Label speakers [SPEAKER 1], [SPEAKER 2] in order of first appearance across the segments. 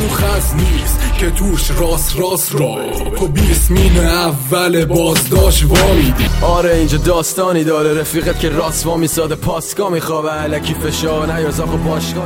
[SPEAKER 1] اونو خز نیست که توش راست را تو 20 مین اول بازداشت وامیدی.
[SPEAKER 2] آره اینجا داستانی داره، رفیقت که راست وا میساده پاسکا میخوابه، علکی فشار نیاز آقا باشگاه.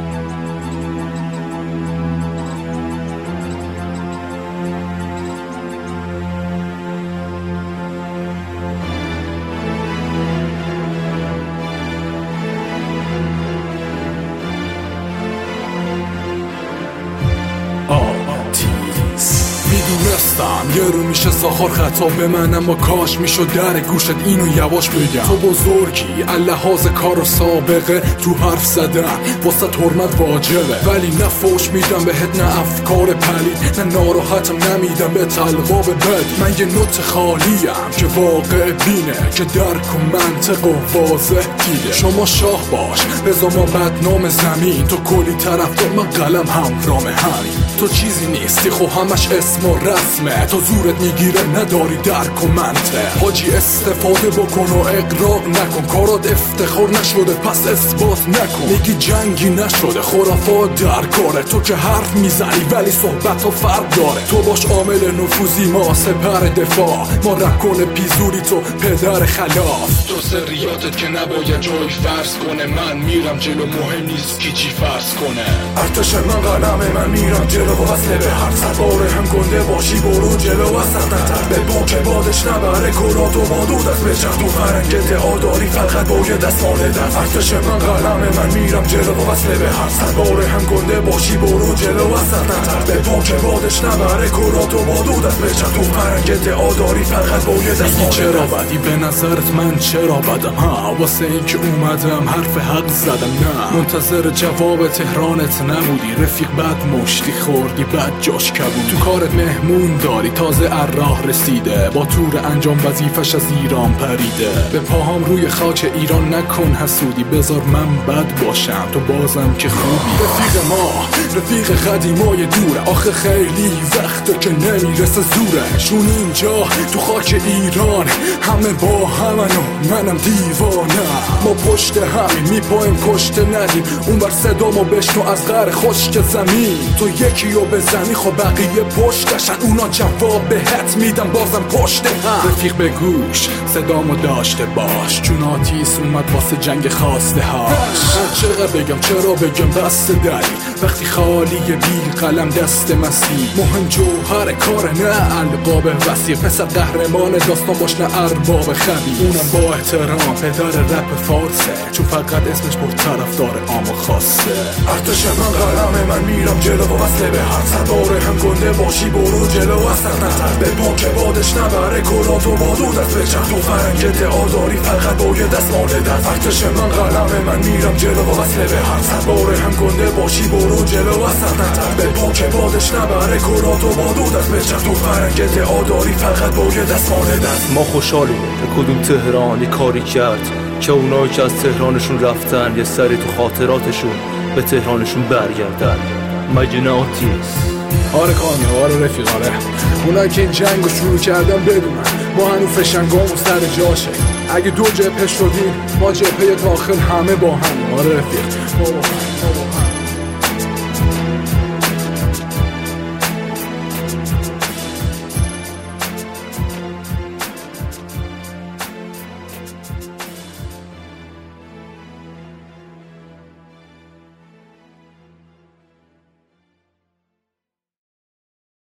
[SPEAKER 1] میدونستم یه رو میشه ساخار خطا به من، اما کاش میشد در گوشت اینو یواش بگم. تو بزرگی اللحاظ کار و سابقه، تو حرف زدن واسه حرمت واجبه، ولی نه فوش میدم بهت نه افکار پلید، نه ناراحتم نمیدم به تلقاب بد. من یه نوت خالیم که واقع بینه، که درک و منطق و واضح دیده. شما شاه باش بذار ما بدنام زمین، تو کلی طرفدار من قلم همرام همین. تو چیزی نیستی خو همش اسم و رسمه، تو زورت میگیره نداری درک و منطق. حاجی استفاده بکن و اقراق نکن، کارات افتخار نشده پس اثبات نکن. میگی جنگی نشده خرافات در کاره، تو که حرف میزنی ولی صحبت ها فرق داره. تو باش عامل نفوذی ما سپر دفاع، ما رکن پیزوری تو پدر خلاف. تو سریاتت که نباید جای فرض کنه، من میرم جلو مهم نیست کی چی فرض کنه. ارتش من قلمه من میرم جلو و وصله به هر سواره هم گنده باشی برو جلو و سخت‌تر به بوک بادش نبره کرات و بادودت بچرد. تو فرنگت آداری فقط باید دستماله در. ارتش من قلمه من میرم جلو و وصله به هر سواره هم گنده باشی برو جلو و سخت‌تر به بوک بادش نبره کرات و بادودت بچرد. تو فرنگت آداری فقط باید دستماله در. چرا بدی به نظرت من چرا بدم؟ ها واسه این که اومدم حرف حق زدم؟ نه منتظر جواب تهرانت نبودی رفیق، بد مشتی خوردی بد جاش کبود. تو کارت مهمون داری تازه راه رسیده، با طور انجام وظیفش از ایران پریده. به پاهام روی خاک ایران نکن حسودی، بذار من بد باشم تو بازم که خوبی. رفیق ما رفیق قدیمای دوره، آخه خیلی وقته که نمیرسه زورشون. اینجا تو خاک ایران همه با همن و منم دیوانه. ما پشت همین میپایم کشته ندیم، اون بر صدامو بشنو از غر خشک زمین. تو یکی رو بزنی خب بقیه پشتشن، اونا جواب بهت میدن بازم پشت هم. رفیق به گوش صدامو داشته باش، چون آتیس اومد واسه جنگ خواسته هاش. چرا بگم چرا بگم بست داری، وقتی خالی بی قلم دست مسیح. مهم جوهر کار نه القاب وسیع، پسر قهرمان داستان باش نه ارباب خبی. اونم با احترام پدر رپ فارسه، چون فقط اسمش پر طرفدار عام و خاصه. ارتش من قلمه من میرم جلو و وصله به هر سواره هم گنده باشی برو جلو و سخت‌تر به بوک بادش نبره کرات و بادودت بچرد. تو فرنگت آداری فقط باید دستماله در. ارتش من قلمه من میرم جلو و وصله به هر سواره هم گنده باشی برو جلو و سخت‌تر به بوک بادش نبره کرات و بادودت بچرد. تو فرنگت آداری فقط باید دستماله در.
[SPEAKER 3] ما خوشحالیم که کدوم تهرانی کاری کرد که اونایی که از تهرانشون رفتن یه سری تو خاطراتشون به تهرانشون برگردن. مگه نه آتیس؟
[SPEAKER 1] آره کامه آره رفیق آره. اونایی که این جنگو شروع کردن بدونن ما هنو فشنگامون سر جاشه. اگه دو جبهه شدیم ما جبهه داخل همه با هم. آره رفیق